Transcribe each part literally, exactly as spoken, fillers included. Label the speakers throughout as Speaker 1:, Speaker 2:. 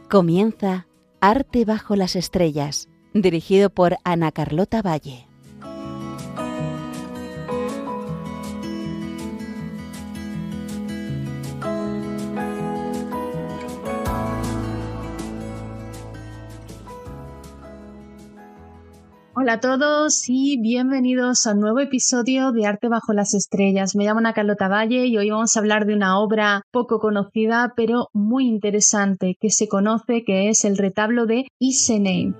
Speaker 1: Comienza Arte bajo las estrellas, dirigido por Ana Carlota Valle.
Speaker 2: Hola a todos y bienvenidos a un nuevo episodio de Arte bajo las estrellas. Me llamo Ana Carlota Valle y hoy vamos a hablar de una obra poco conocida pero muy interesante que se conoce, que es el retablo de Isenheim.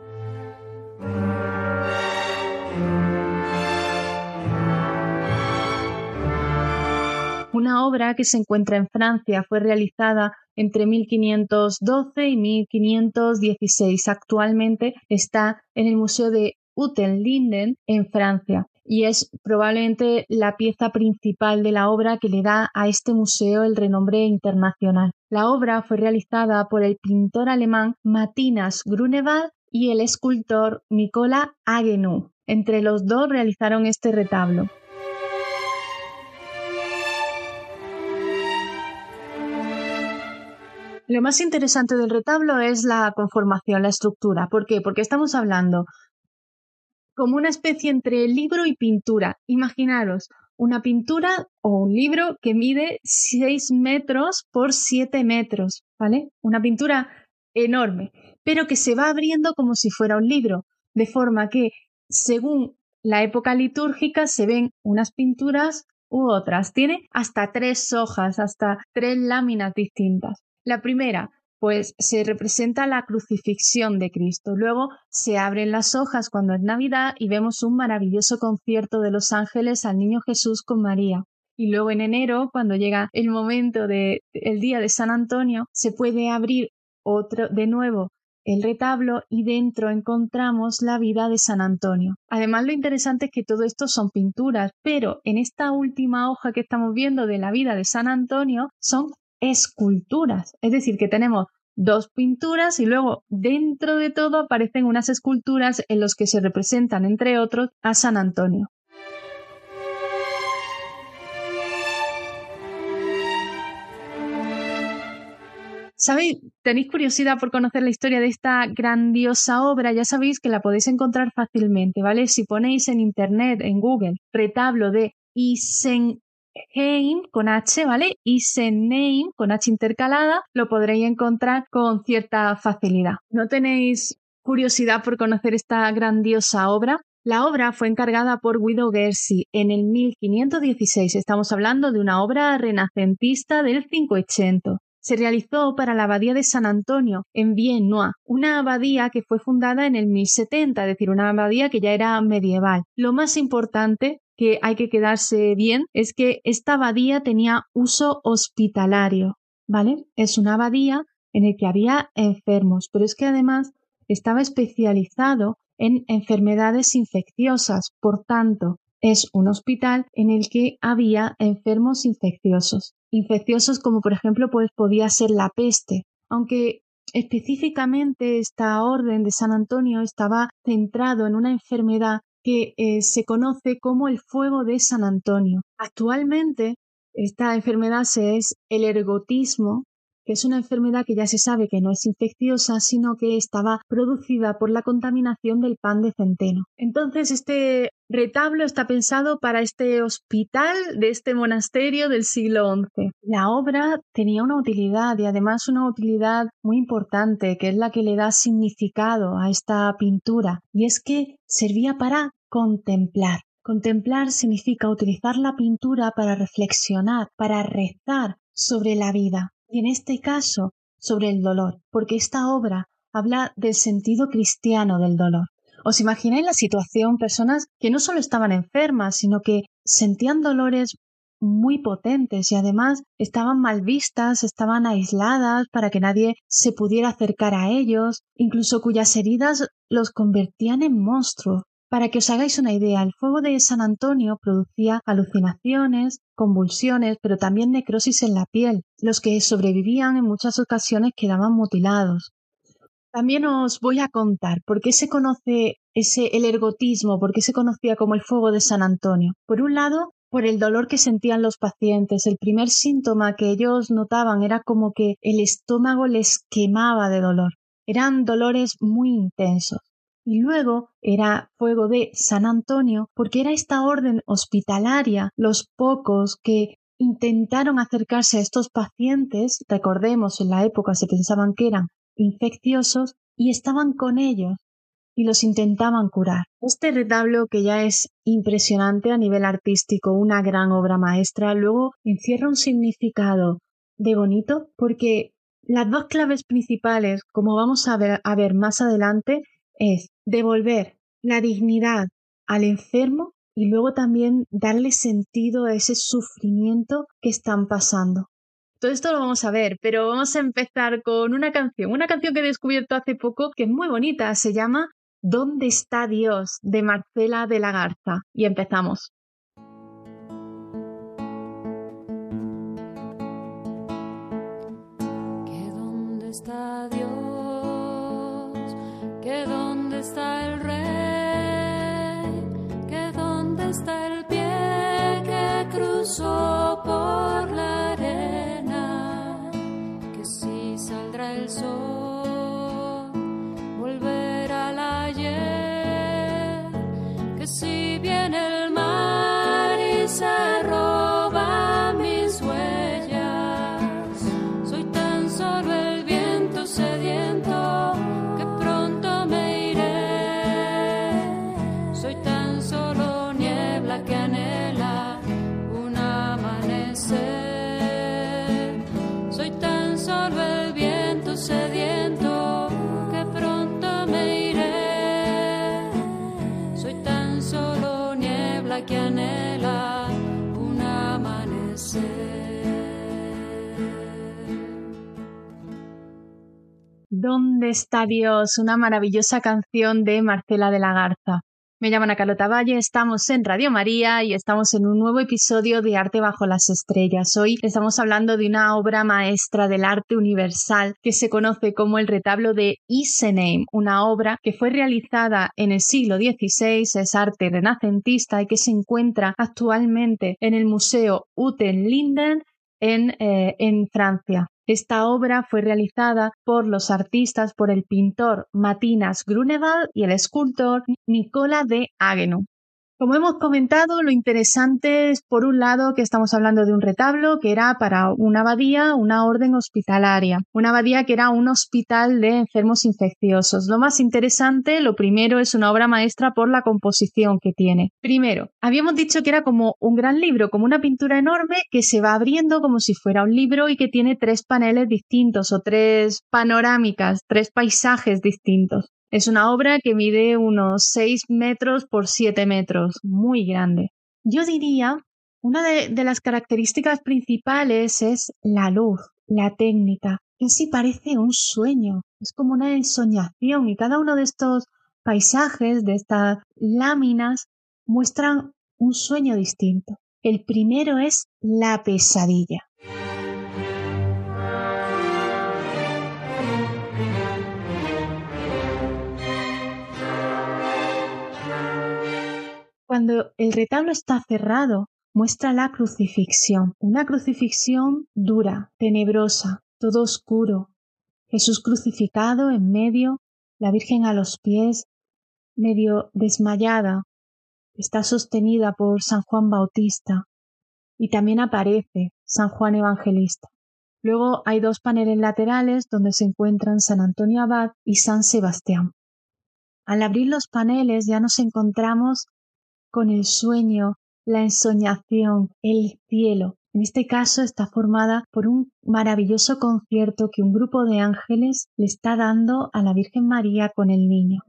Speaker 2: Una obra que se encuentra en Francia, fue realizada entre mil quinientos doce y mil quinientos dieciséis. Actualmente está en el Museo de Utenlinden en Francia y es probablemente la pieza principal de la obra que le da a este museo el renombre internacional. La obra fue realizada por el pintor alemán Matthias Grunewald y el escultor Nicola Agnew. Entre los dos realizaron este retablo. Lo más interesante del retablo es la conformación, la estructura. ¿Por qué? Porque estamos hablando como una especie entre libro y pintura. Imaginaros una pintura o un libro que mide seis metros por siete metros, ¿vale? Una pintura enorme, pero que se va abriendo como si fuera un libro, de forma que según la época litúrgica se ven unas pinturas u otras. Tiene hasta tres hojas, hasta tres láminas distintas. La primera, pues se representa la crucifixión de Cristo. Luego se abren las hojas cuando es Navidad y vemos un maravilloso concierto de los ángeles al niño Jesús con María. Y luego en enero, cuando llega el momento del día de San Antonio, se puede abrir otro de nuevo el retablo y dentro encontramos la vida de San Antonio. Además, lo interesante es que todo esto son pinturas, pero en esta última hoja que estamos viendo de la vida de San Antonio son esculturas, es decir, que tenemos dos pinturas y luego dentro de todo aparecen unas esculturas en las que se representan, entre otros, a San Antonio. ¿Sabéis? ¿Tenéis curiosidad por conocer la historia de esta grandiosa obra? Ya sabéis que la podéis encontrar fácilmente, ¿vale? Si ponéis en internet, en Google, retablo de Isenheim con H, ¿vale? Isenheim con H intercalada, lo podréis encontrar con cierta facilidad. ¿No tenéis curiosidad por conocer esta grandiosa obra? La obra fue encargada por Guido Gersi en el mil quinientos dieciséis. Estamos hablando de una obra renacentista del Cinquecento. Se realizó para la abadía de San Antonio en Viennois, una abadía que fue fundada en el mil setenta, es decir, una abadía que ya era medieval. Lo más importante que hay que quedarse bien es que esta abadía tenía uso hospitalario, ¿vale? Es una abadía en la que había enfermos, pero es que además estaba especializado en enfermedades infecciosas, por tanto, es un hospital en el que había enfermos infecciosos. Infecciosos como por ejemplo pues podía ser la peste, aunque específicamente esta orden de San Antonio estaba centrado en una enfermedad que eh, se conoce como el fuego de San Antonio. Actualmente esta enfermedad es el ergotismo, que es una enfermedad que ya se sabe que no es infecciosa, sino que estaba producida por la contaminación del pan de centeno. Entonces, este retablo está pensado para este hospital de este monasterio del siglo once. La obra tenía una utilidad y además una utilidad muy importante, que es la que le da significado a esta pintura, y es que servía para contemplar. Contemplar significa utilizar la pintura para reflexionar, para rezar sobre la vida. Y en este caso, sobre el dolor, porque esta obra habla del sentido cristiano del dolor. ¿Os imagináis la situación? Personas que no solo estaban enfermas, sino que sentían dolores muy potentes y además estaban mal vistas, estaban aisladas para que nadie se pudiera acercar a ellos, incluso cuyas heridas los convertían en monstruos. Para que os hagáis una idea, el fuego de San Antonio producía alucinaciones, convulsiones, pero también necrosis en la piel. Los que sobrevivían en muchas ocasiones quedaban mutilados. También os voy a contar por qué se conoce ese, el ergotismo, por qué se conocía como el fuego de San Antonio. Por un lado, por el dolor que sentían los pacientes. El primer síntoma que ellos notaban era como que el estómago les quemaba de dolor. Eran dolores muy intensos. Y luego era fuego de San Antonio, porque era esta orden hospitalaria, los pocos que intentaron acercarse a estos pacientes, recordemos, en la época se pensaban que eran infecciosos, y estaban con ellos y los intentaban curar. Este retablo, que ya es impresionante a nivel artístico, una gran obra maestra, luego encierra un significado de bonito, porque las dos claves principales, como vamos a ver, a ver más adelante, es devolver la dignidad al enfermo y luego también darle sentido a ese sufrimiento que están pasando. Todo esto lo vamos a ver, pero vamos a empezar con una canción, una canción que he descubierto hace poco que es muy bonita, se llama ¿Dónde está Dios?, de Marcela de la Garza. Y empezamos.
Speaker 3: ¿Que dónde está Dios? ¿Que dónde está el Rey? ¿Que dónde está el pie que cruzó por la arena? Que si saldrá el sol, volverá al ayer. Que si viene el mar y se roba mis huellas, soy tan solo el viento sediento que pronto me iré. Soy tan solo niebla que anhela un amanecer. Soy tan solo el viento sediento que pronto me iré. Soy tan solo niebla que anhela un amanecer.
Speaker 2: ¿Dónde está Dios? Una maravillosa canción de Marcela de la Garza. Me llamo Ana Carlota Valle, estamos en Radio María y estamos en un nuevo episodio de Arte bajo las estrellas. Hoy estamos hablando de una obra maestra del arte universal que se conoce como el retablo de Isenheim, una obra que fue realizada en el siglo dieciséis, es arte renacentista y que se encuentra actualmente en el Museo Uten Linden en, eh, en Francia. Esta obra fue realizada por los artistas, por el pintor Matthias Grunewald y el escultor Nicola de Haguenau. Como hemos comentado, lo interesante es, por un lado, que estamos hablando de un retablo que era para una abadía, una orden hospitalaria, una abadía que era un hospital de enfermos infecciosos. Lo más interesante, lo primero, es una obra maestra por la composición que tiene. Primero, habíamos dicho que era como un gran libro, como una pintura enorme que se va abriendo como si fuera un libro y que tiene tres paneles distintos o tres panorámicas, tres paisajes distintos. Es una obra que mide unos seis metros por siete metros, muy grande. Yo diría, una de, de las características principales es la luz, la técnica. Casi parece un sueño, es como una ensoñación y cada uno de estos paisajes, de estas láminas, muestran un sueño distinto. El primero es la pesadilla. Cuando el retablo está cerrado, muestra la crucifixión, una crucifixión dura, tenebrosa, todo oscuro, Jesús crucificado en medio, la Virgen a los pies, medio desmayada, está sostenida por San Juan Bautista y también aparece San Juan Evangelista. Luego hay dos paneles laterales donde se encuentran San Antonio Abad y San Sebastián. Al abrir los paneles ya nos encontramos con el sueño, la ensoñación, el cielo. En este caso está formada por un maravilloso concierto que un grupo de ángeles le está dando a la Virgen María con el niño.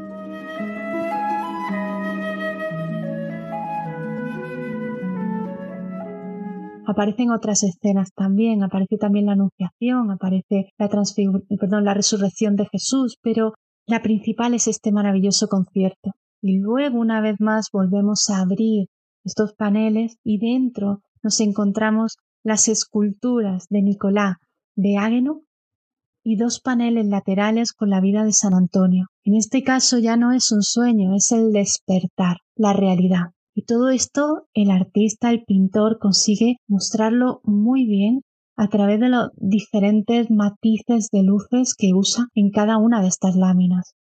Speaker 2: Aparecen otras escenas también, aparece también la Anunciación, aparece la, transfigur- perdón, la resurrección de Jesús, pero la principal es este maravilloso concierto. Y luego, una vez más, volvemos a abrir estos paneles y dentro nos encontramos las esculturas de Nicolás de Haguenau y dos paneles laterales con la vida de San Antonio. En este caso ya no es un sueño, es el despertar, la realidad. Y todo esto el artista, el pintor, consigue mostrarlo muy bien a través de los diferentes matices de luces que usa en cada una de estas láminas.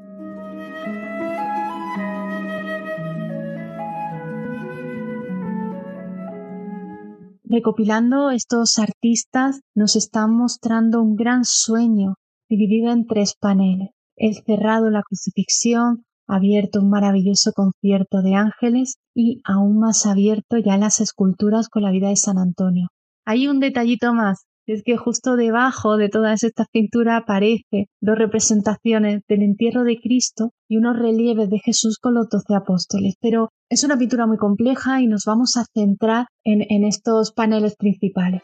Speaker 2: Recopilando, estos artistas nos están mostrando un gran sueño dividido en tres paneles. El cerrado, la crucifixión, abierto un maravilloso concierto de ángeles y aún más abierto ya las esculturas con la vida de San Antonio. Hay un detallito más, es que justo debajo de todas estas pinturas aparece dos representaciones del entierro de Cristo y unos relieves de Jesús con los doce apóstoles, pero es una pintura muy compleja y nos vamos a centrar en, en estos paneles principales.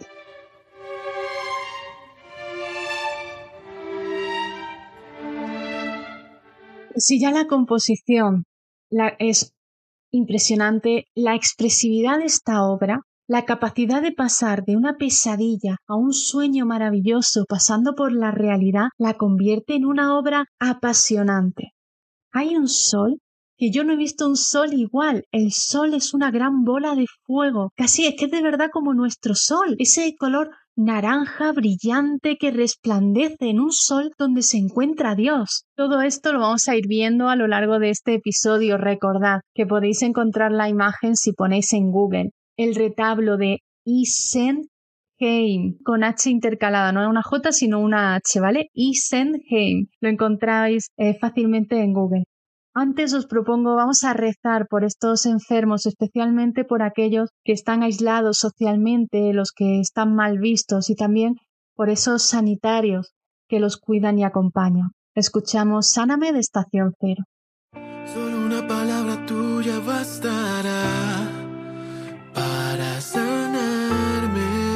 Speaker 2: Si ya la composición la, es impresionante, la expresividad de esta obra, la capacidad de pasar de una pesadilla a un sueño maravilloso pasando por la realidad, la convierte en una obra apasionante. Hay un sol que yo no he visto un sol igual. El sol es una gran bola de fuego. Casi es que es de verdad como nuestro sol. Ese color naranja brillante que resplandece en un sol donde se encuentra Dios. Todo esto lo vamos a ir viendo a lo largo de este episodio. Recordad que podéis encontrar la imagen si ponéis en Google el retablo de Isenheim, con H intercalada, no es una J sino una H, ¿vale? Isenheim. Lo encontráis eh, fácilmente en Google. Antes os propongo, vamos a rezar por estos enfermos, especialmente por aquellos que están aislados socialmente, los que están mal vistos y también por esos sanitarios que los cuidan y acompañan. Escuchamos Sáname de Estación Cero.
Speaker 4: Solo una palabra tuya bastará para sanarme,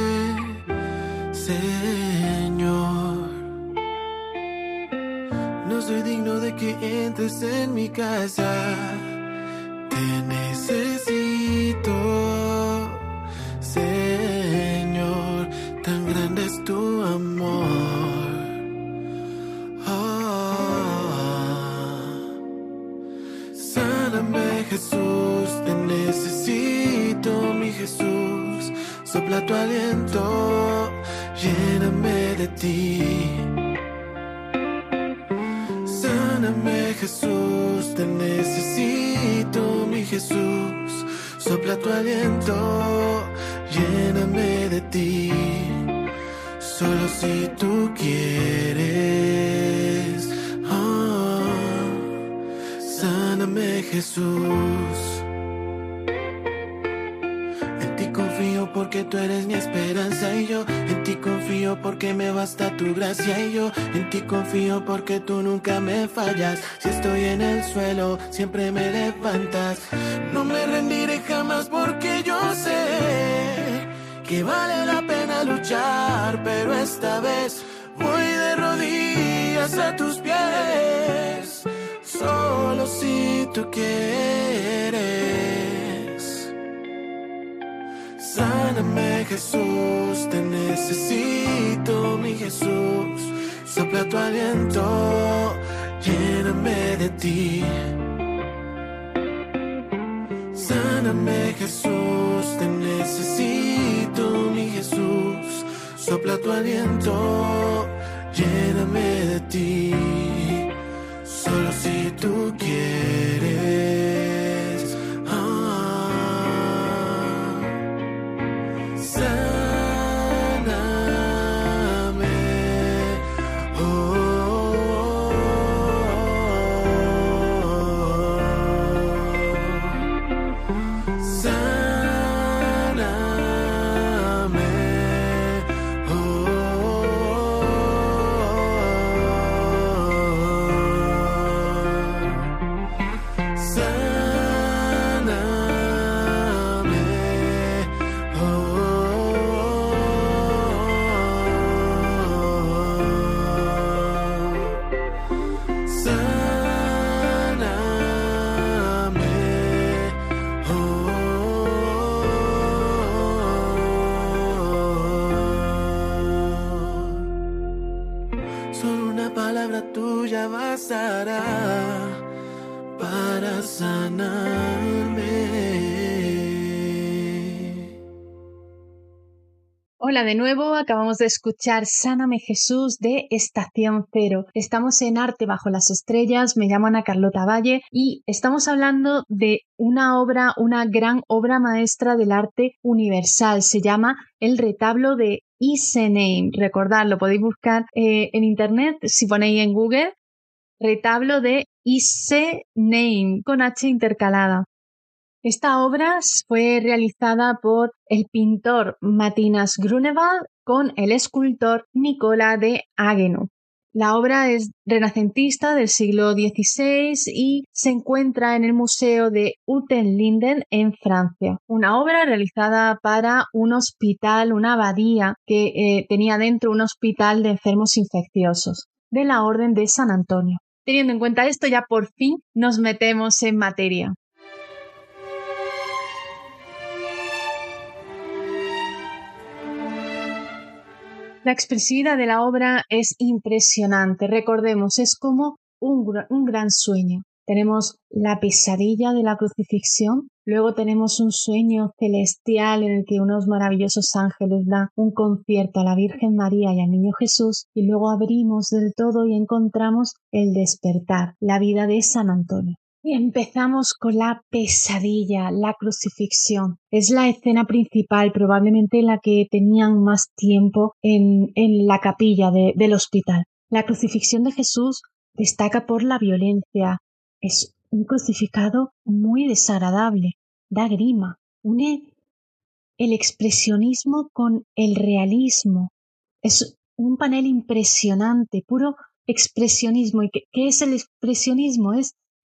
Speaker 4: Señor. No soy digno de que entres en mi casa. Te necesito, Señor. Tan grande es tu amor. Oh. Sáname, Jesús. Te necesito, mi Jesús. Sopla tu aliento. Lléname de ti. Sáname, Jesús, te necesito, mi Jesús. Sopla tu aliento, lléname de ti. Solo si tú quieres. Oh, sáname, Jesús. Confío porque tú eres mi esperanza y yo en ti confío porque me basta tu gracia y yo en ti confío porque tú nunca me fallas. Si estoy en el suelo, siempre me levantas. No me rendiré jamás porque yo sé que vale la pena luchar, pero esta vez voy de rodillas a tus pies. Solo si tú quieres. Sáname, Jesús, te necesito, mi Jesús. Sopla tu aliento, lléname de ti. Sáname, Jesús, te necesito, mi Jesús. Sopla tu aliento, lléname de ti. Solo si tú quieres. Para sanarme.
Speaker 2: Hola de nuevo, acabamos de escuchar Sáname Jesús de Estación Cero. Estamos en Arte bajo las estrellas, me llamo Ana Carlota Valle y estamos hablando de una obra, una gran obra maestra del arte universal. Se llama El retablo de Isenein. Recordad, lo podéis buscar eh, en internet si ponéis en Google retablo de Isenein con H intercalada. Esta obra fue realizada por el pintor Matías Grunewald con el escultor Nicola de Haguenau. La obra es renacentista del siglo dieciséis y se encuentra en el Museo de Utenlinden en Francia. Una obra realizada para un hospital, una abadía que eh, tenía dentro un hospital de enfermos infecciosos de la Orden de San Antonio. Teniendo en cuenta esto, ya por fin nos metemos en materia. La expresividad de la obra es impresionante. Recordemos, es como un, un gran sueño. Tenemos la pesadilla de la crucifixión, luego tenemos un sueño celestial en el que unos maravillosos ángeles dan un concierto a la Virgen María y al Niño Jesús, y luego abrimos del todo y encontramos el despertar, la vida de San Antonio. Y empezamos con la pesadilla, la crucifixión. Es la escena principal, probablemente la que tenían más tiempo en, en la capilla de, del hospital. La crucifixión de Jesús destaca por la violencia. Es un crucificado muy desagradable, da grima. Une el expresionismo con el realismo. Es un panel impresionante, puro expresionismo. ¿Y qué, qué es el expresionismo? Es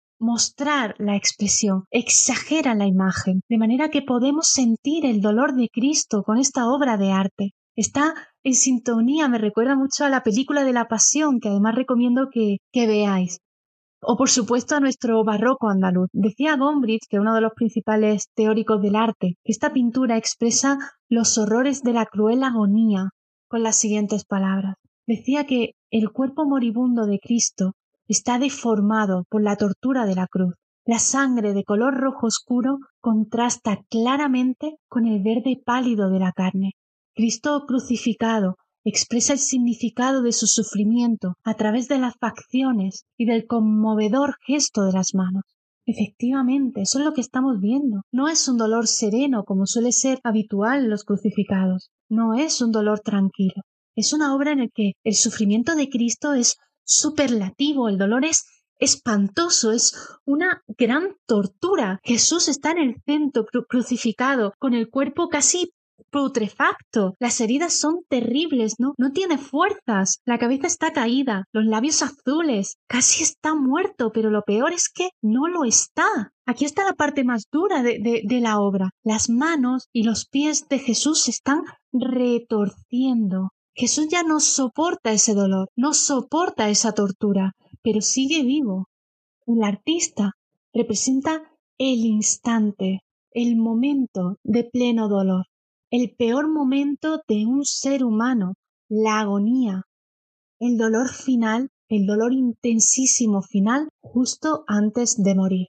Speaker 2: mostrar la expresión, exagera la imagen, de manera que podemos sentir el dolor de Cristo con esta obra de arte. Está en sintonía, me recuerda mucho a la película de la Pasión, que además recomiendo que, que veáis. O por supuesto a nuestro barroco andaluz. Decía Gombrich, que es uno de los principales teóricos del arte, que esta pintura expresa los horrores de la cruel agonía con las siguientes palabras. Decía que el cuerpo moribundo de Cristo está deformado por la tortura de la cruz. La sangre de color rojo oscuro contrasta claramente con el verde pálido de la carne. Cristo crucificado expresa el significado de su sufrimiento a través de las facciones y del conmovedor gesto de las manos. Efectivamente, eso es lo que estamos viendo. No es un dolor sereno como suele ser habitual en los crucificados. No es un dolor tranquilo. Es una obra en la que el sufrimiento de Cristo es superlativo, el dolor es espantoso, es una gran tortura. Jesús está en el centro cru- crucificado, con el cuerpo casi putrefacto. Las heridas son terribles, ¿no? No tiene fuerzas, la cabeza está caída, los labios azules, casi está muerto, pero lo peor es que no lo está. Aquí está la parte más dura de, de, de la obra. Las manos y los pies de Jesús se están retorciendo. Jesús ya no soporta ese dolor, no soporta esa tortura, pero sigue vivo. El artista representa el instante, el momento de pleno dolor, el peor momento de un ser humano, la agonía, el dolor final, el dolor intensísimo final, justo antes de morir.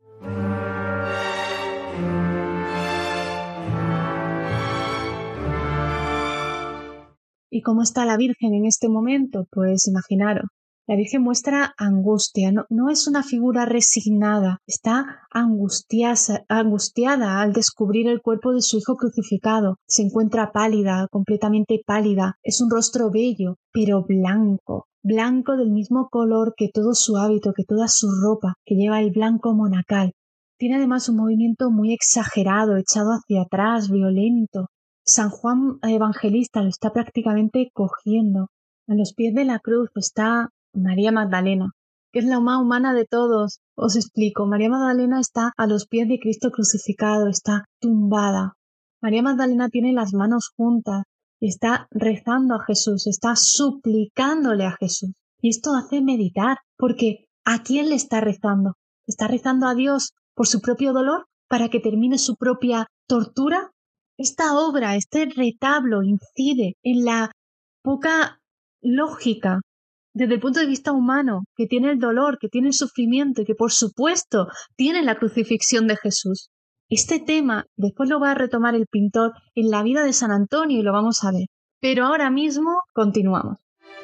Speaker 2: ¿Y cómo está la Virgen en este momento? Pues imaginaros, la Virgen muestra angustia, no, no es una figura resignada, está angustiasa, angustiada al descubrir el cuerpo de su hijo crucificado, se encuentra pálida, completamente pálida, es un rostro bello, pero blanco, blanco del mismo color que todo su hábito, que toda su ropa, que lleva el blanco monacal. Tiene además un movimiento muy exagerado, echado hacia atrás, violento. San Juan Evangelista lo está prácticamente cogiendo. A los pies de la cruz está María Magdalena, que es la más humana de todos. Os explico. María Magdalena está a los pies de Cristo crucificado, está tumbada. María Magdalena tiene las manos juntas y está rezando a Jesús, está suplicándole a Jesús. Y esto hace meditar, porque ¿a quién le está rezando? ¿Está rezando a Dios por su propio dolor para que termine su propia tortura? Esta obra, este retablo incide en la poca lógica desde el punto de vista humano que tiene el dolor, que tiene el sufrimiento y que por supuesto tiene la crucifixión de Jesús. Este tema después lo va a retomar el pintor en la vida de San Antonio y lo vamos a ver. Pero ahora mismo continuamos.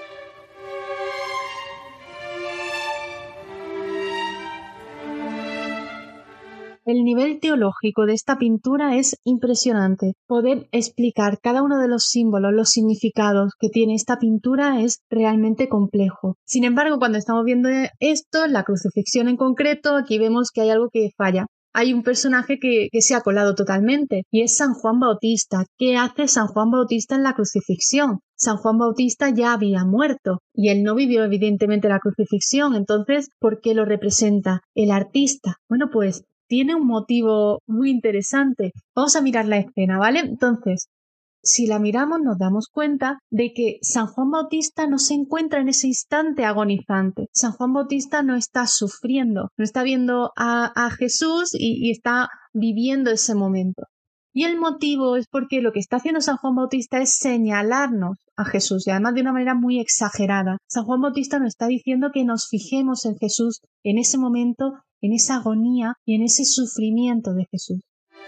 Speaker 2: El nivel teológico de esta pintura es impresionante. Poder explicar cada uno de los símbolos, los significados que tiene esta pintura es realmente complejo. Sin embargo, cuando estamos viendo esto, la crucifixión en concreto, aquí vemos que hay algo que falla. Hay un personaje que, que se ha colado totalmente y es San Juan Bautista. ¿Qué hace San Juan Bautista en la crucifixión? San Juan Bautista ya había muerto y él no vivió evidentemente la crucifixión. Entonces, ¿por qué lo representa el artista? Bueno, pues tiene un motivo muy interesante. Vamos a mirar la escena, ¿vale? Entonces, si la miramos nos damos cuenta de que San Juan Bautista no se encuentra en ese instante agonizante. San Juan Bautista no está sufriendo, no está viendo a, a Jesús y, y está viviendo ese momento. Y el motivo es porque lo que está haciendo San Juan Bautista es señalarnos a Jesús, y además de una manera muy exagerada. San Juan Bautista nos está diciendo que nos fijemos en Jesús en ese momento, en esa agonía y en ese sufrimiento de Jesús.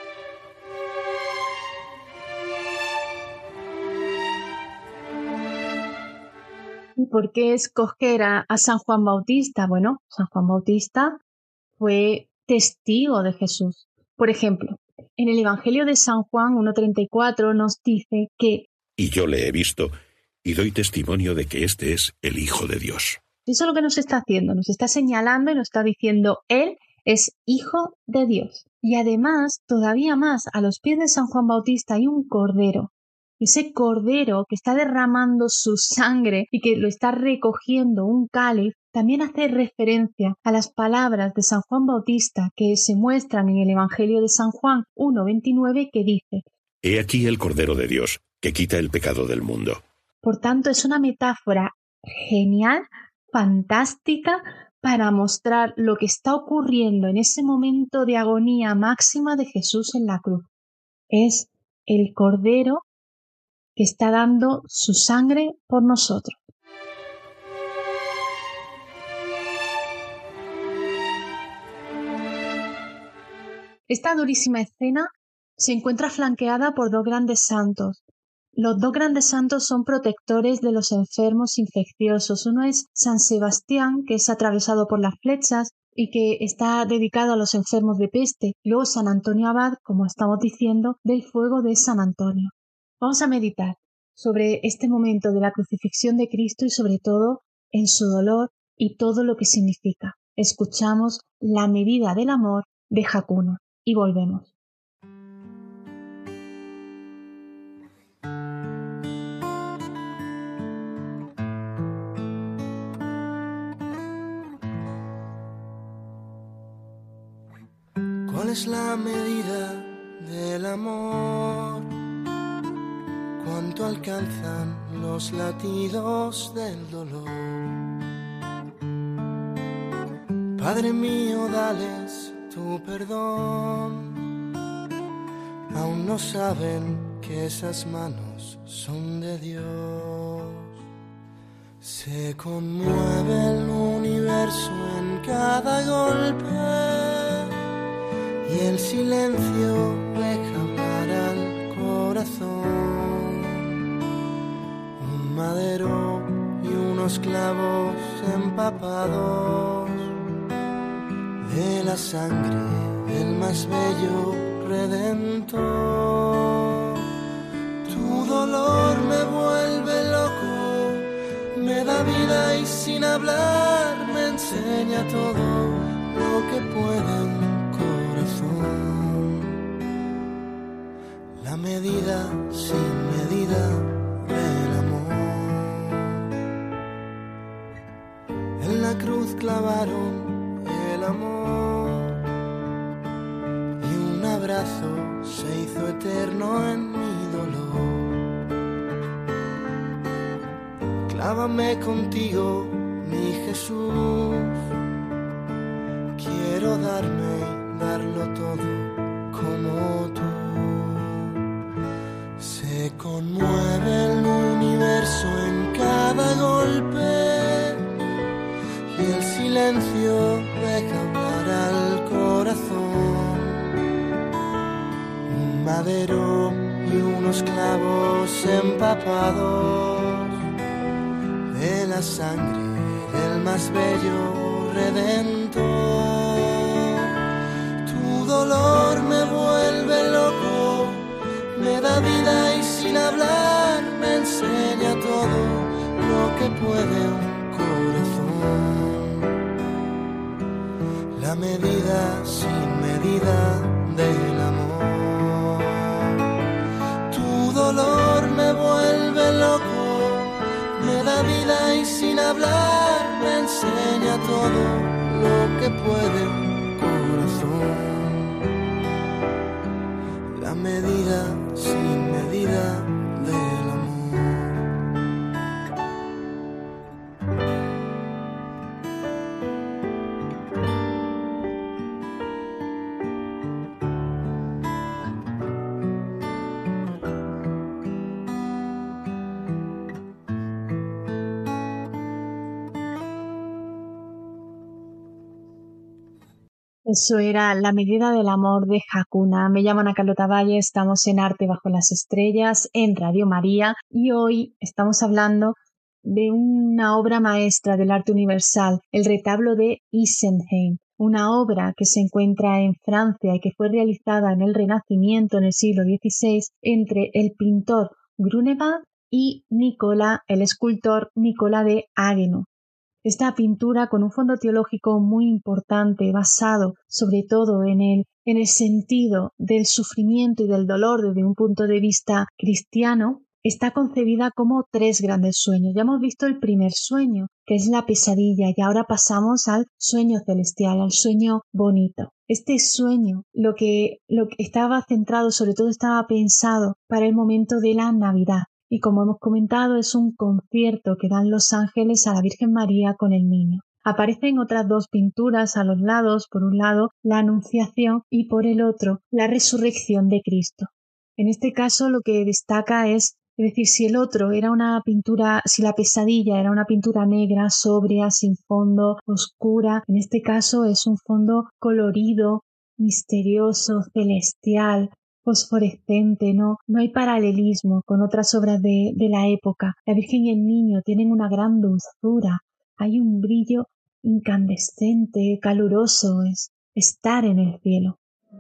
Speaker 2: ¿Y por qué escoger a, a San Juan Bautista? Bueno, San Juan Bautista fue testigo de Jesús. Por ejemplo, en el Evangelio de San Juan uno treinta y cuatro nos dice que
Speaker 5: y yo le he visto y doy testimonio de que este es el Hijo de Dios.
Speaker 2: Eso es lo que nos está haciendo, nos está señalando y nos está diciendo, Él es Hijo de Dios. Y además, todavía más, a los pies de San Juan Bautista hay un cordero. Ese cordero que está derramando su sangre y que lo está recogiendo un cáliz, también hace referencia a las palabras de San Juan Bautista que se muestran en el Evangelio de San Juan uno veintinueve, que dice:
Speaker 5: He aquí el Cordero de Dios, que quita el pecado del mundo.
Speaker 2: Por tanto, es una metáfora genial, fantástica, para mostrar lo que está ocurriendo en ese momento de agonía máxima de Jesús en la cruz. Es el Cordero que está dando su sangre por nosotros. Esta durísima escena se encuentra flanqueada por dos grandes santos. Los dos grandes santos son protectores de los enfermos infecciosos. Uno es San Sebastián, que es atravesado por las flechas y que está dedicado a los enfermos de peste. Luego San Antonio Abad, como estamos diciendo, del fuego de San Antonio. Vamos a meditar sobre este momento de la crucifixión de Cristo y sobre todo en su dolor y todo lo que significa. Escuchamos La medida del amor de Jacuno y volvemos.
Speaker 4: ¿Cuál es la medida del amor? ¿Cuánto alcanzan los latidos del dolor? Padre mío, dales tu perdón. Aún no saben que esas manos son de Dios. Se conmueve el universo en cada golpe y el silencio deja hablar al corazón. Un madero y unos clavos empapados de la sangre del más bello Redentor. Tu dolor me vuelve loco, me da vida y sin hablar me enseña todo lo que puede un corazón. La medida sin medida del amor. En la cruz clavaron el amor y un abrazo se hizo eterno en mi dolor. Clávame contigo, mi Jesús. Quiero darme y darlo todo como tú. Se conmueve el universo en cada golpe y el silencio deja hablar al corazón. madero y unos clavos empapados de la sangre del más bello redentor. Tu dolor me vuelve loco, me da vida y sin hablar me enseña todo lo que puede un corazón. La medida sin medida del amor. Tu dolor me vuelve loco, me da vida y sin hablar me enseña todo lo que puede un corazón. La medida sin medida del amor.
Speaker 2: Eso era La medida del amor de Hakuna. Me llamo Ana Carlota Valle, estamos en Arte bajo las estrellas, en Radio María, y hoy estamos hablando de una obra maestra del arte universal, el retablo de Isenheim, una obra que se encuentra en Francia y que fue realizada en el Renacimiento en el siglo dieciséis entre el pintor Grunewald y Nicolas, el escultor Nicolas de Haguenau. Esta pintura, con un fondo teológico muy importante, basado sobre todo en el, en el sentido del sufrimiento y del dolor desde un punto de vista cristiano, está concebida como tres grandes sueños. Ya hemos visto el primer sueño, que es la pesadilla, y ahora pasamos al sueño celestial, al sueño bonito. Este sueño, lo que, lo que estaba centrado, sobre todo estaba pensado para el momento de la Navidad. Y como hemos comentado, es un concierto que dan los ángeles a la Virgen María con el niño. Aparecen otras dos pinturas a los lados, por un lado la Anunciación y por el otro la Resurrección de Cristo. En este caso lo que destaca es, es decir, si el otro era una pintura, si la pesadilla era una pintura negra, sobria, sin fondo, oscura, en este caso es un fondo colorido, misterioso, celestial, fosforescente, no, no hay paralelismo con otras obras de, de la época. La Virgen y el Niño tienen una gran dulzura, hay un brillo incandescente, caluroso, es estar en el cielo.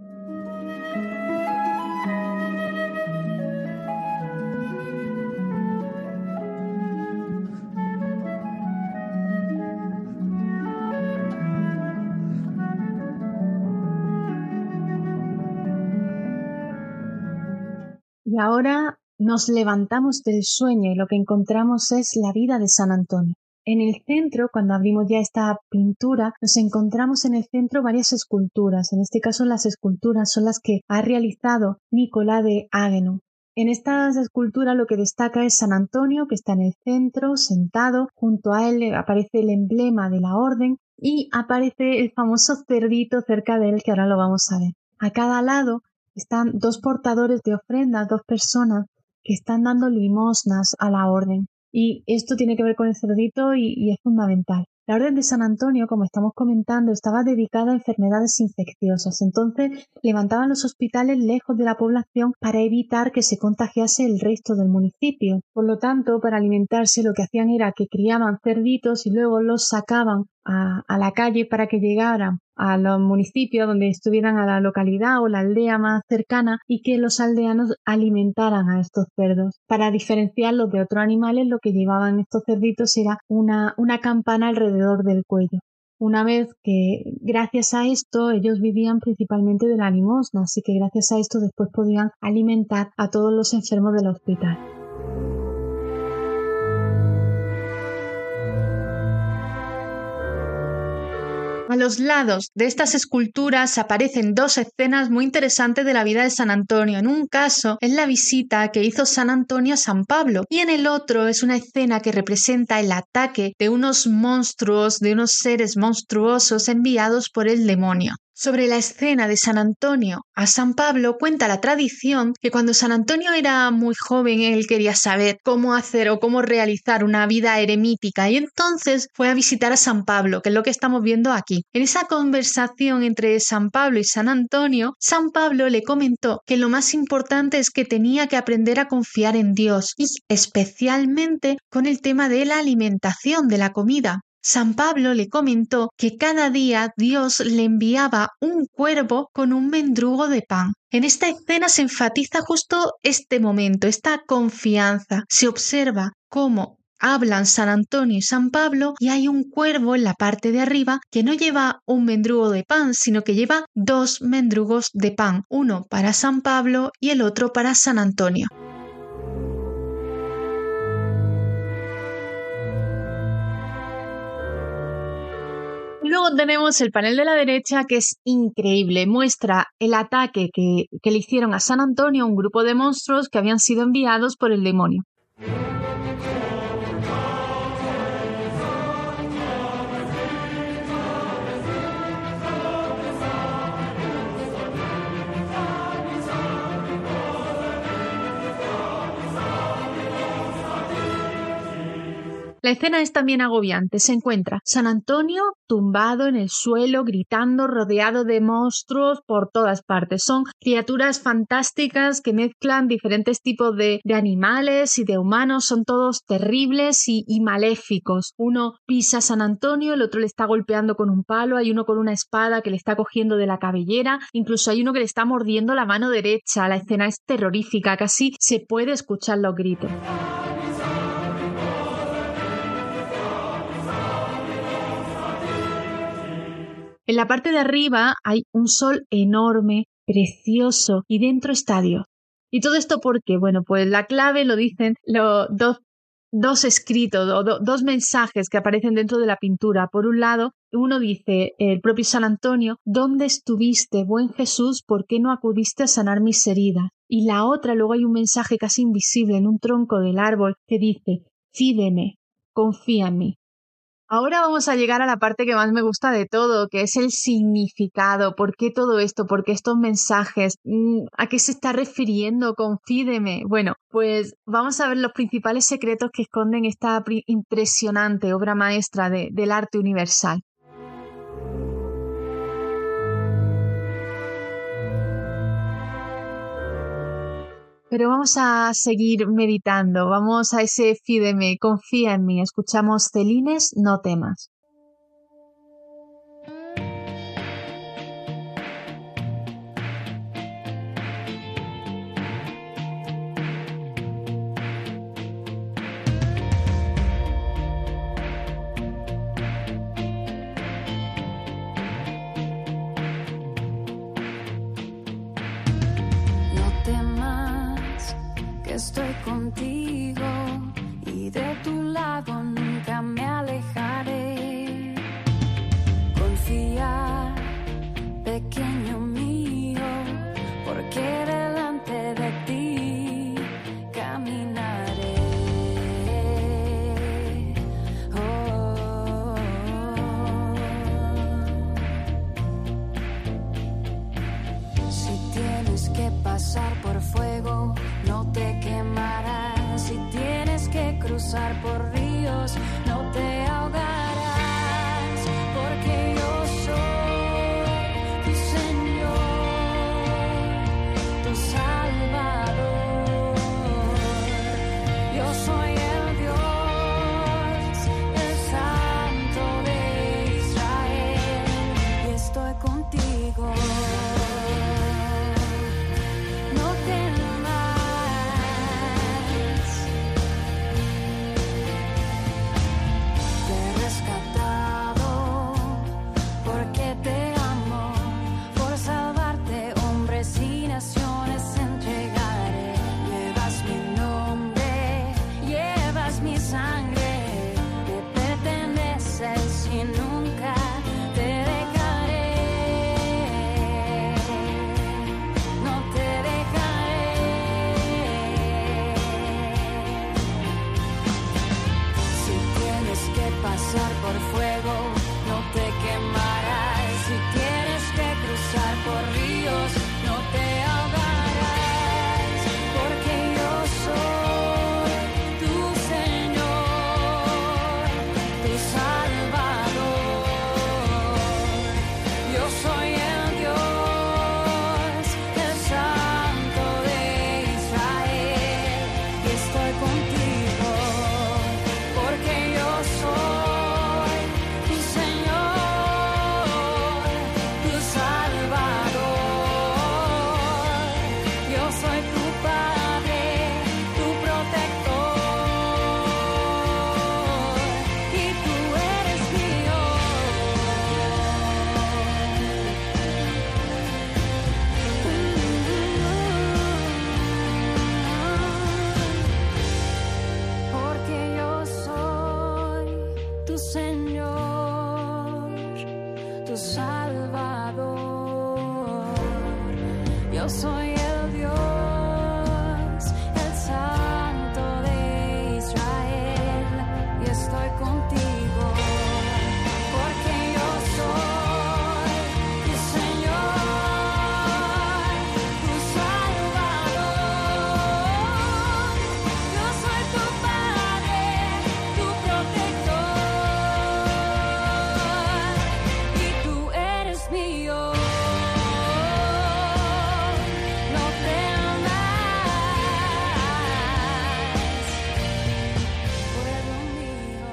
Speaker 2: Y ahora nos levantamos del sueño y lo que encontramos es la vida de San Antonio. En el centro, cuando abrimos ya esta pintura, nos encontramos en el centro varias esculturas. En este caso, las esculturas son las que ha realizado Nicolas de Haguenau. En estas esculturas lo que destaca es San Antonio, que está en el centro, sentado. Junto a él aparece el emblema de la orden y aparece el famoso cerdito cerca de él, que ahora lo vamos a ver. A cada lado están dos portadores de ofrendas, dos personas que están dando limosnas a la orden. Y esto tiene que ver con el cerdito y, y es fundamental. La orden de San Antonio, como estamos comentando, estaba dedicada a enfermedades infecciosas. Entonces levantaban los hospitales lejos de la población para evitar que se contagiase el resto del municipio. Por lo tanto, para alimentarse lo que hacían era que criaban cerditos y luego los sacaban a, a la calle para que llegaran a los municipios donde estuvieran, a la localidad o la aldea más cercana, y que los aldeanos alimentaran a estos cerdos. Para diferenciarlos de otros animales, lo que llevaban estos cerditos era una, una campana alrededor del cuello. Una vez que, gracias a esto, ellos vivían principalmente de la limosna, así que gracias a esto después podían alimentar a todos los enfermos del hospital. A los lados de estas esculturas aparecen dos escenas muy interesantes de la vida de San Antonio. En un caso es la visita que hizo San Antonio a San Pablo y en el otro es una escena que representa el ataque de unos monstruos, de unos seres monstruosos enviados por el demonio. Sobre la escena de San Antonio a San Pablo cuenta la tradición que cuando San Antonio era muy joven él quería saber cómo hacer o cómo realizar una vida eremítica y entonces fue a visitar a San Pablo, que es lo que estamos viendo aquí. En esa conversación entre San Pablo y San Antonio, San Pablo le comentó que lo más importante es que tenía que aprender a confiar en Dios y especialmente con el tema de la alimentación, de la comida. San Pablo le comentó que cada día Dios le enviaba un cuervo con un mendrugo de pan. En esta escena se enfatiza justo este momento, esta confianza. Se observa cómo hablan San Antonio y San Pablo y hay un cuervo en la parte de arriba que no lleva un mendrugo de pan, sino que lleva dos mendrugos de pan, uno para San Pablo y el otro para San Antonio. Luego tenemos el panel de la derecha que es increíble, muestra el ataque que, que le hicieron a San Antonio a un grupo de monstruos que habían sido enviados por el demonio. La escena es también agobiante. Se encuentra San Antonio tumbado en el suelo, gritando, rodeado de monstruos por todas partes. Son criaturas fantásticas que mezclan diferentes tipos de, de animales y de humanos. Son todos terribles y, y maléficos. Uno pisa a San Antonio, el otro le está golpeando con un palo, hay uno con una espada que le está cogiendo de la cabellera, incluso hay uno que le está mordiendo la mano derecha. La escena es terrorífica, casi se puede escuchar los gritos. En la parte de arriba hay un sol enorme, precioso, y dentro está Dios. ¿Y todo esto por qué? Bueno, pues la clave lo dicen los dos, dos escritos o do, dos mensajes que aparecen dentro de la pintura. Por un lado, uno dice, el propio San Antonio, ¿dónde estuviste, buen Jesús? ¿Por qué no acudiste a sanar mis heridas? Y la otra, luego hay un mensaje casi invisible en un tronco del árbol que dice, fídeme, confía en mí. Ahora vamos a llegar a la parte que más me gusta de todo, que es el significado. ¿Por qué todo esto? ¿Por qué estos mensajes? ¿A qué se está refiriendo? Confídeme. Bueno, pues vamos a ver los principales secretos que esconden esta impresionante obra maestra de, del arte universal. Pero vamos a seguir meditando, vamos a ese fídeme, confía en mí. Escuchamos Celines, no temas.
Speaker 3: Estoy contigo y de tu lado nunca me alejaré. Confía, pequeño mío, porque delante de ti caminaré. Oh, oh, oh. Si tienes que pasar por fuego, no te quemarás. Si tienes que cruzar por ríos, no te ahogarás, porque yo soy tu Señor, tu Salvador. Yo soy el Dios, el Santo de Israel, y estoy contigo. Salvador. Yo soy el Dios, el Santo de Israel, y estoy contigo, porque yo soy tu Señor, tu Salvador. Yo soy tu Padre, tu protector, y tú eres mío. No temas, pueblo mío.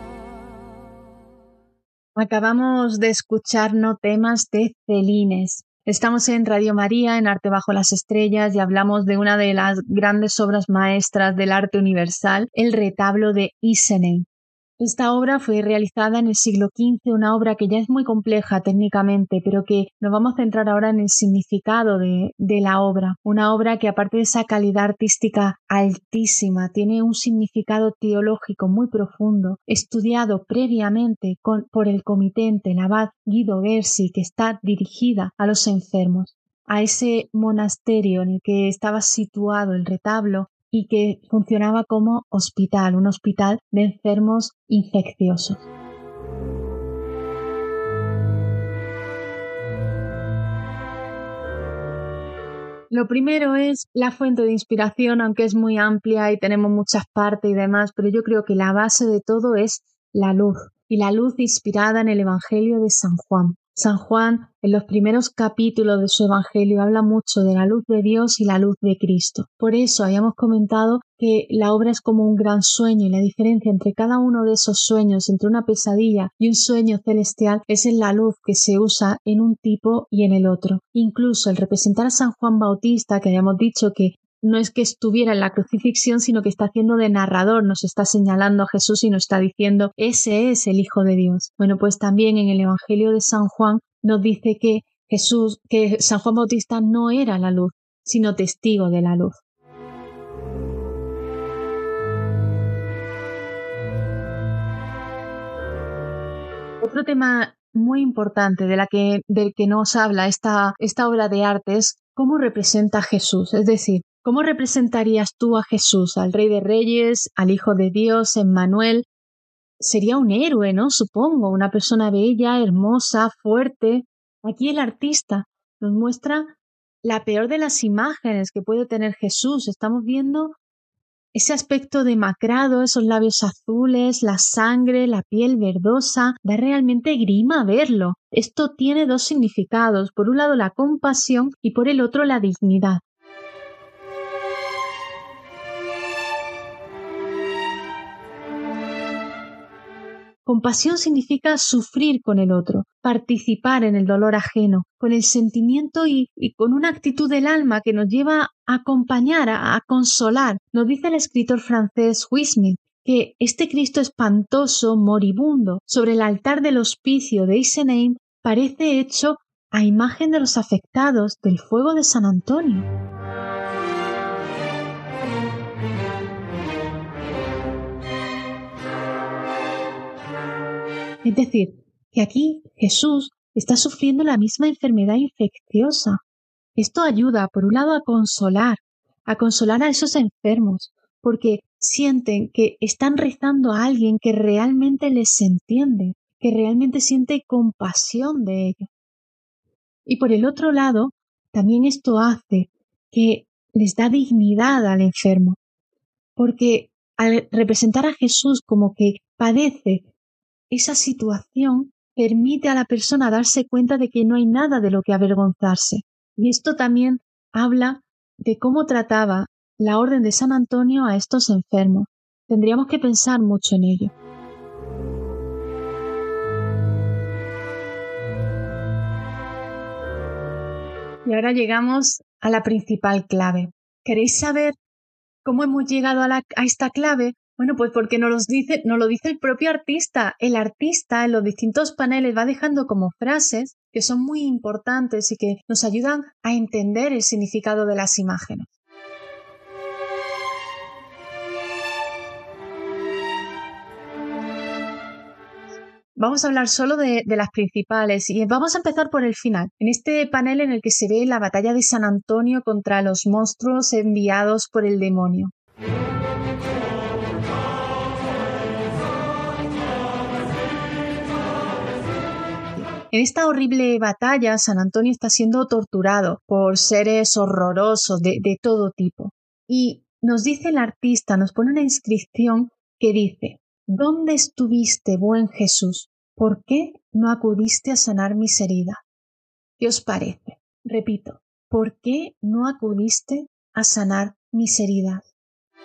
Speaker 2: Acabamos de escuchar No temas de Celines. Estamos en Radio María, en Arte bajo las estrellas, y hablamos de una de las grandes obras maestras del arte universal, el retablo de Iseney. Esta obra fue realizada en el siglo quince, una obra que ya es muy compleja técnicamente, pero que nos vamos a centrar ahora en el significado de, de la obra. Una obra que, aparte de esa calidad artística altísima, tiene un significado teológico muy profundo, estudiado previamente con, por el comitente, el abad Guido Gersi, que está dirigida a los enfermos, a ese monasterio en el que estaba situado el retablo y que funcionaba como hospital, un hospital de enfermos infecciosos. Lo primero es la fuente de inspiración, aunque es muy amplia y tenemos muchas partes y demás, pero yo creo que la base de todo es la luz, y la luz inspirada en el Evangelio de San Juan. San Juan, en los primeros capítulos de su Evangelio, habla mucho de la luz de Dios y la luz de Cristo. Por eso habíamos comentado que la obra es como un gran sueño, y la diferencia entre cada uno de esos sueños, entre una pesadilla y un sueño celestial, es en la luz que se usa en un tipo y en el otro. Incluso el representar a San Juan Bautista, que habíamos dicho que no es que estuviera en la crucifixión, sino que está haciendo de narrador, nos está señalando a Jesús y nos está diciendo, ese es el Hijo de Dios. Bueno, pues también en el Evangelio de San Juan nos dice que Jesús, que San Juan Bautista no era la luz, sino testigo de la luz. Otro tema muy importante de la que, del que nos habla esta, esta obra de arte es cómo representa a Jesús, es decir, ¿cómo representarías tú a Jesús, al Rey de Reyes, al Hijo de Dios, Emmanuel? Sería un héroe, ¿no? Supongo, una persona bella, hermosa, fuerte. Aquí el artista nos muestra la peor de las imágenes que puede tener Jesús. Estamos viendo ese aspecto demacrado, esos labios azules, la sangre, la piel verdosa. Da realmente grima verlo. Esto tiene dos significados. Por un lado la compasión y por el otro la dignidad. Compasión significa sufrir con el otro, participar en el dolor ajeno, con el sentimiento y, y con una actitud del alma que nos lleva a acompañar, a, a consolar. Nos dice el escritor francés Huysmans que este Cristo espantoso, moribundo, sobre el altar del hospicio de Isenheim, parece hecho a imagen de los afectados del fuego de San Antonio. Es decir, que aquí Jesús está sufriendo la misma enfermedad infecciosa. Esto ayuda, por un lado, a consolar, a consolar a esos enfermos, porque sienten que están rezando a alguien que realmente les entiende, que realmente siente compasión de ellos. Y por el otro lado, también esto hace que les da dignidad al enfermo, porque al representar a Jesús como que padece esa situación, permite a la persona darse cuenta de que no hay nada de lo que avergonzarse. Y esto también habla de cómo trataba la Orden de San Antonio a estos enfermos. Tendríamos que pensar mucho en ello. Y ahora llegamos a la principal clave. ¿Queréis saber cómo hemos llegado a, la, a esta clave? Bueno, pues porque nos, los dice, nos lo dice el propio artista. El artista en los distintos paneles va dejando como frases que son muy importantes y que nos ayudan a entender el significado de las imágenes. Vamos a hablar solo de, de las principales y vamos a empezar por el final, en este panel en el que se ve la batalla de San Antonio contra los monstruos enviados por el demonio. En esta horrible batalla, San Antonio está siendo torturado por seres horrorosos de, de todo tipo. Y nos dice el artista, nos pone una inscripción que dice: ¿Dónde estuviste, buen Jesús? ¿Por qué no acudiste a sanar mis heridas? ¿Qué os parece? Repito, ¿por qué no acudiste a sanar mis heridas?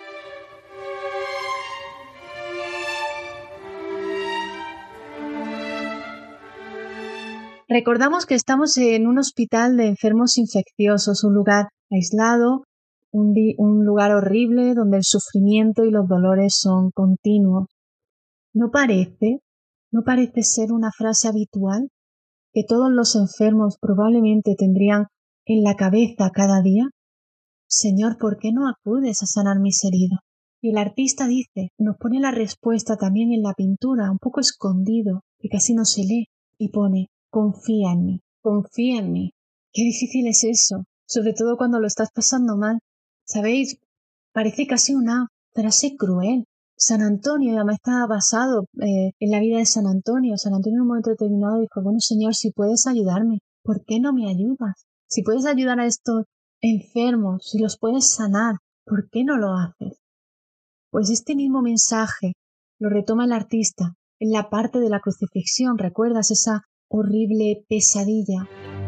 Speaker 2: Recordamos que estamos en un hospital de enfermos infecciosos, un lugar aislado, un, di- un lugar horrible donde el sufrimiento y los dolores son continuos. ¿No parece, no parece ser una frase habitual que todos los enfermos probablemente tendrían en la cabeza cada día? Señor, ¿por qué no acudes a sanar mis heridas? Y el artista dice, nos pone la respuesta también en la pintura, un poco escondido, que casi no se lee, y pone: confía en mí, confía en mí. Qué difícil es eso, sobre todo cuando lo estás pasando mal. ¿Sabéis? Parece casi una frase cruel. San Antonio, y además está basado eh, en la vida de San Antonio. San Antonio en un momento determinado dijo: bueno, Señor, si puedes ayudarme, ¿por qué no me ayudas? Si puedes ayudar a estos enfermos, si los puedes sanar, ¿por qué no lo haces? Pues este mismo mensaje lo retoma el artista en la parte de la crucifixión. ¿Recuerdas esa horrible pesadilla?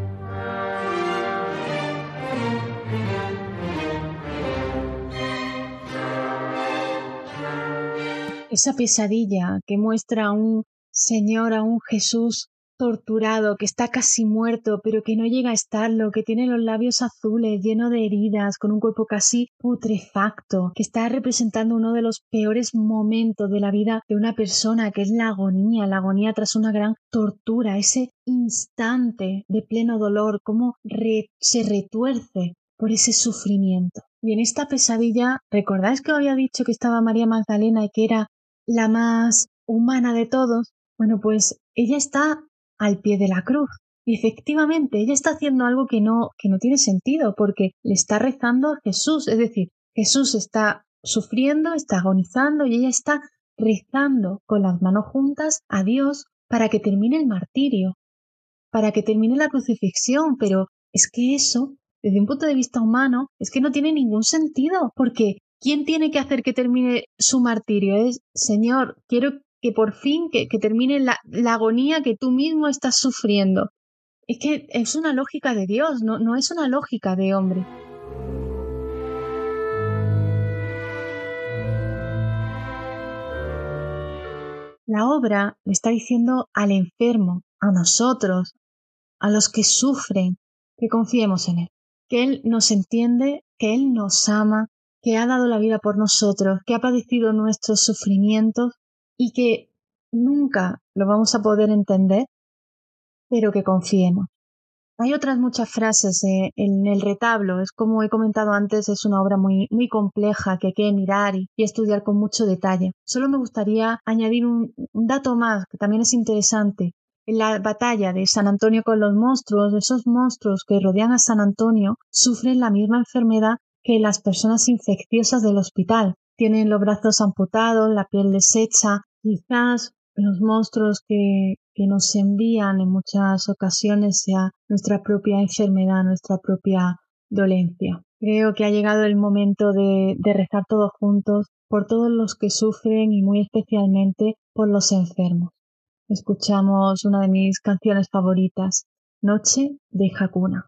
Speaker 2: Esa pesadilla que muestra a un Señor, a un Jesús torturado, que está casi muerto, pero que no llega a estarlo, que tiene los labios azules, lleno de heridas, con un cuerpo casi putrefacto, que está representando uno de los peores momentos de la vida de una persona, que es la agonía, la agonía tras una gran tortura, ese instante de pleno dolor, cómo re- se retuerce por ese sufrimiento. Y en esta pesadilla, ¿recordáis que os había dicho que estaba María Magdalena y que era la más humana de todos? Bueno, pues ella está al pie de la cruz. Y efectivamente, ella está haciendo algo que no, que no tiene sentido, porque le está rezando a Jesús. Es decir, Jesús está sufriendo, está agonizando y ella está rezando con las manos juntas a Dios para que termine el martirio, para que termine la crucifixión. Pero es que eso, desde un punto de vista humano, es que no tiene ningún sentido, porque ¿quién tiene que hacer que termine su martirio? Es: Señor, quiero que por fin, que, que termine la, la agonía que tú mismo estás sufriendo. Es que es una lógica de Dios, no, no es una lógica de hombre. La obra le está diciendo al enfermo, a nosotros, a los que sufren, que confiemos en Él, que Él nos entiende, que Él nos ama, que ha dado la vida por nosotros, que ha padecido nuestros sufrimientos y que nunca lo vamos a poder entender, pero que confiemos. Hay otras muchas frases eh, en el retablo. Es como he comentado antes, es una obra muy, muy compleja que hay que mirar y, y estudiar con mucho detalle. Solo me gustaría añadir un, un dato más que también es interesante. En la batalla de San Antonio con los monstruos, esos monstruos que rodean a San Antonio sufren la misma enfermedad que las personas infecciosas del hospital. Tienen los brazos amputados, la piel deshecha. Quizás los monstruos que, que nos envían en muchas ocasiones sea nuestra propia enfermedad, nuestra propia dolencia. Creo que ha llegado el momento de, de rezar todos juntos por todos los que sufren y muy especialmente por los enfermos. Escuchamos una de mis canciones favoritas, Noche de Hakuna.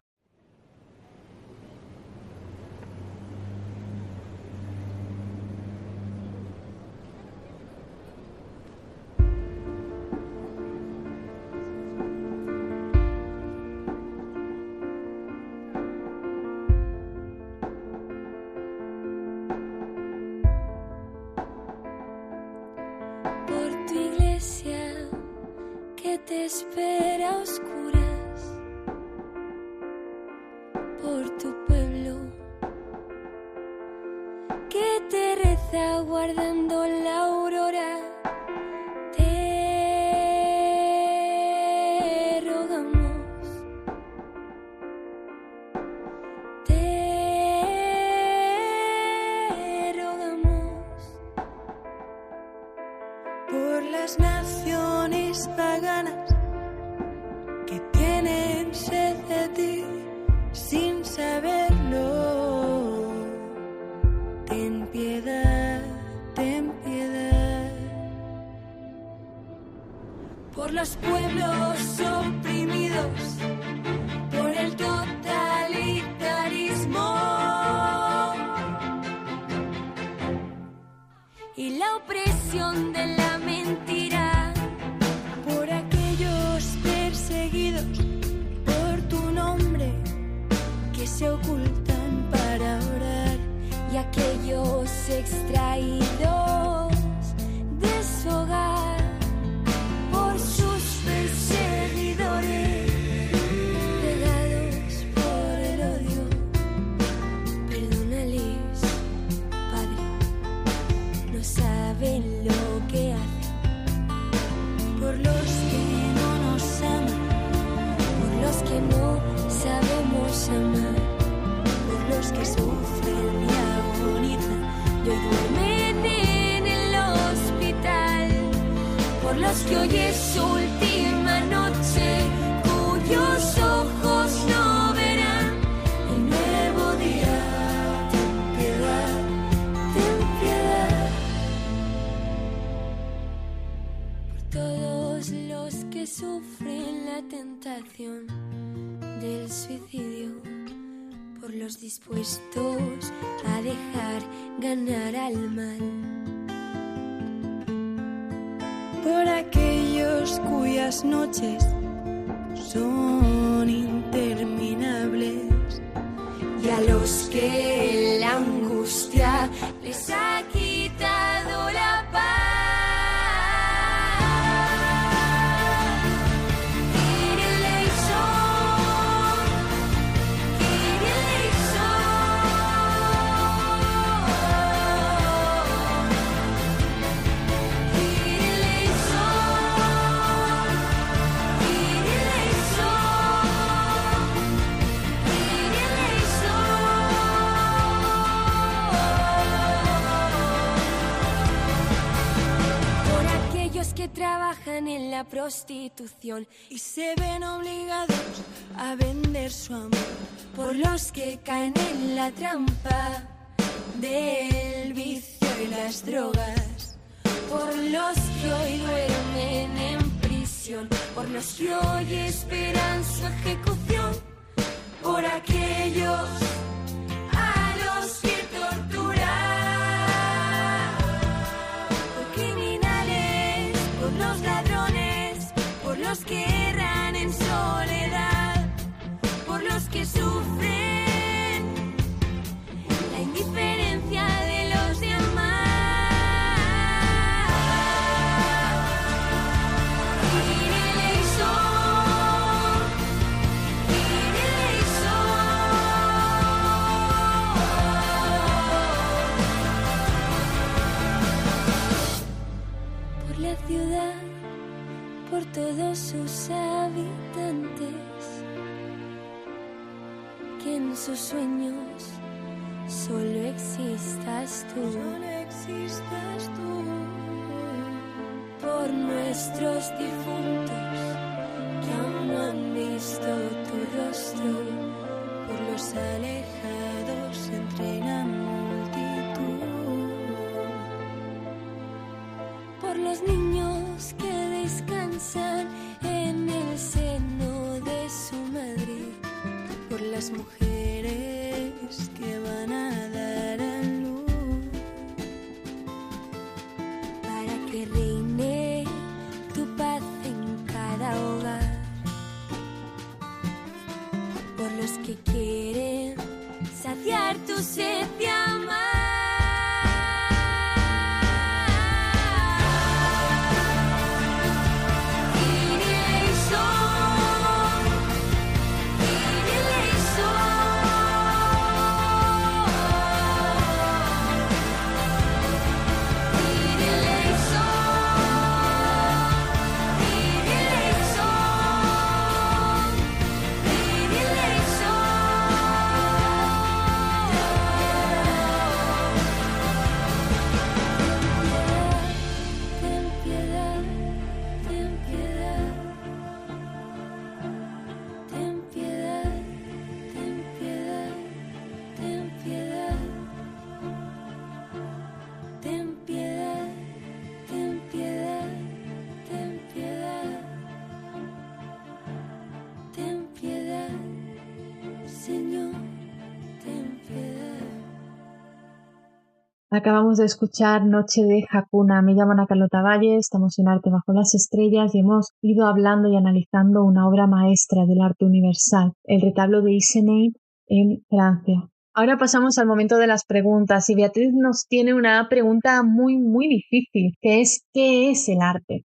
Speaker 3: Te espera a oscuras por tu pueblo que te reza guardando la aurora. Te los pueblos oprimidos por el totalitarismo y la opresión de la mentira, por aquellos perseguidos por tu nombre que se ocultan para orar, y aquellos extraídos de su hogar por sus perseguidores, pegados por el odio. Perdónales, Padre, no saben lo que hacen, por los que no nos aman, por los que no sabemos amar, por los que sufren y agonizan y hoy duermen en el hospital, por los que hoy es su última noche, cuyos ojos no verán el nuevo día. Ten piedad, ten piedad, por todos los que sufren la tentación del suicidio, por los dispuestos a dejar ganar al mal, por aquellos cuyas noches son interminables y a los que la angustia les ha quitado la paz. Que trabajan en la prostitución y se ven obligados a vender su amor, por los que caen en la trampa del vicio y las drogas, por los que hoy duermen en prisión, por los que hoy esperan su ejecución, por aquellos a los que torturan, los ladrones, por los que erran en soledad, por los que sufren la indiferencia de los demás. Por la ciudad, por todos sus habitantes, que en sus sueños solo existas tú, solo existas tú, por nuestros difuntos que aún no han visto tu rostro, por los alejados entre la multitud, por los niños que descansan en el seno de su madre, por las mujeres que van a dar a luz, para que reine tu paz en cada hogar, por los que quieren saciar tu sed de amar.
Speaker 2: Acabamos de escuchar Noche de Hakuna. Me llamo Ana Carlota Valle, estamos en Arte bajo las estrellas y hemos ido hablando y analizando una obra maestra del arte universal, el retablo de Isenheim en Francia. Ahora pasamos al momento de las preguntas y Beatriz nos tiene una pregunta muy, muy difícil, que es ¿qué es el arte?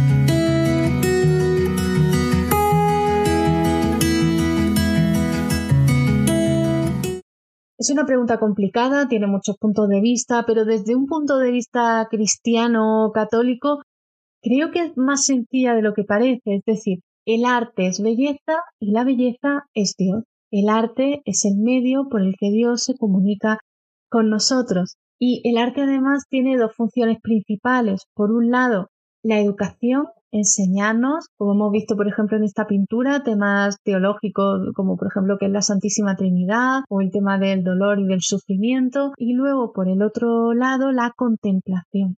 Speaker 2: Es una pregunta complicada, tiene muchos puntos de vista, pero desde un punto de vista cristiano católico, creo que es más sencilla de lo que parece. Es decir, el arte es belleza y la belleza es Dios. El arte es el medio por el que Dios se comunica con nosotros. Y el arte además tiene dos funciones principales. Por un lado, la educación, enseñarnos, como hemos visto por ejemplo en esta pintura, temas teológicos como por ejemplo que es la Santísima Trinidad o el tema del dolor y del sufrimiento, y luego por el otro lado la contemplación.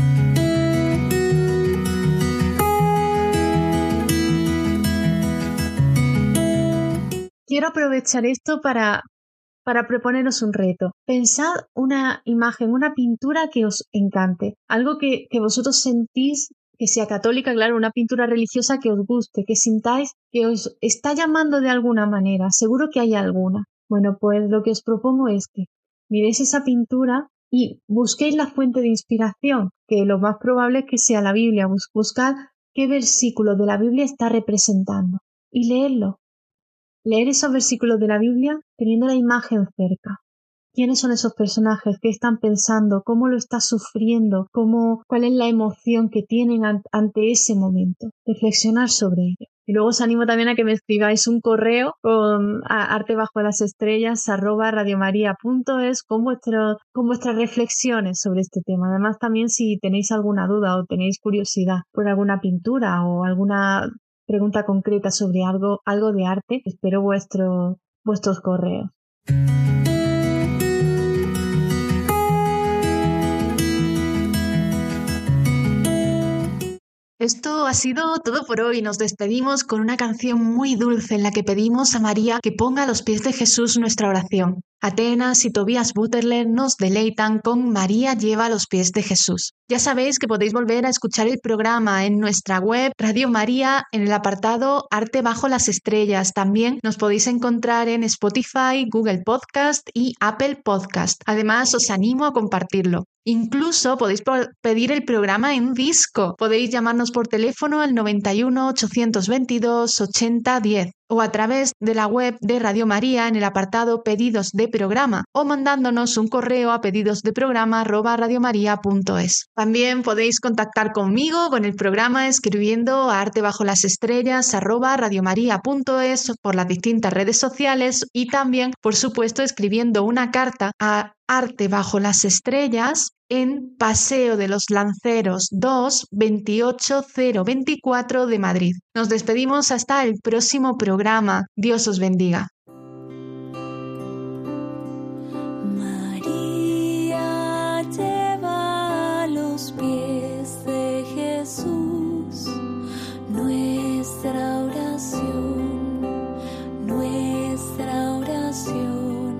Speaker 2: Quiero aprovechar esto para, para proponeros un reto. Pensad una imagen, una pintura que os encante, algo que, que vosotros sentís que sea católica, claro, una pintura religiosa que os guste, que sintáis que os está llamando de alguna manera. Seguro que hay alguna. Bueno, pues lo que os propongo es que miréis esa pintura y busquéis la fuente de inspiración, que lo más probable es que sea la Biblia. Bus- buscad qué versículo de la Biblia está representando y leedlo. Leer esos versículos de la Biblia teniendo la imagen cerca. ¿Quiénes son esos personajes? ¿Qué están pensando? ¿Cómo lo está sufriendo? ¿Cómo, cuál es la emoción que tienen an- ante ese momento? Reflexionar sobre ello. Y luego os animo también a que me escribáis un correo con a artebajolasestrelas arroba radiomaria.es con, vuestro, con vuestras reflexiones sobre este tema. Además, también si tenéis alguna duda o tenéis curiosidad por alguna pintura o alguna pregunta concreta sobre algo, algo de arte, espero vuestro, vuestros correos. Esto ha sido todo por hoy. Nos despedimos con una canción muy dulce en la que pedimos a María que ponga a los pies de Jesús nuestra oración. Atenas y Tobias Butterler nos deleitan con María lleva a los pies de Jesús. Ya sabéis que podéis volver a escuchar el programa en nuestra web Radio María en el apartado Arte bajo las estrellas. También nos podéis encontrar en Spotify, Google Podcast y Apple Podcast. Además, os animo a compartirlo. Incluso podéis pedir el programa en disco. Podéis llamarnos por teléfono al noventa y uno, ochocientos veintidós, ochenta diez o a través de la web de Radio María en el apartado Pedidos de Programa o mandándonos un correo a pedidosdeprograma arroba radiomaria.es. También podéis contactar conmigo con el programa escribiendo a artebajolasestrelas arroba radiomaria.es por las distintas redes sociales y también, por supuesto, escribiendo una carta a Arte bajo las estrellas en Paseo de los Lanceros dos, veintiocho mil veinticuatro de Madrid. Nos despedimos hasta el próximo programa. Dios os bendiga.
Speaker 3: María lleva a los pies de Jesús nuestra oración, nuestra oración.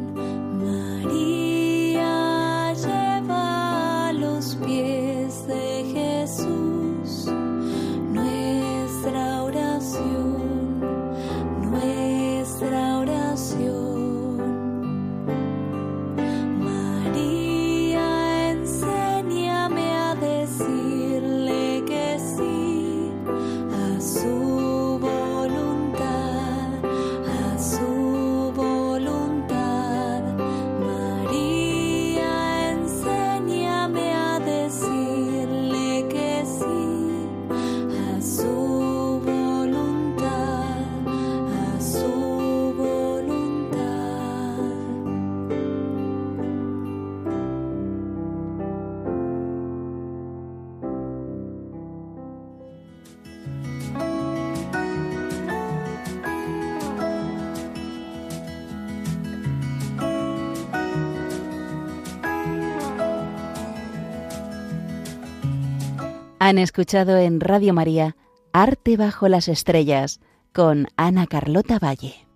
Speaker 1: Han escuchado en Radio María Arte bajo las estrellas con Ana Carlota Valle.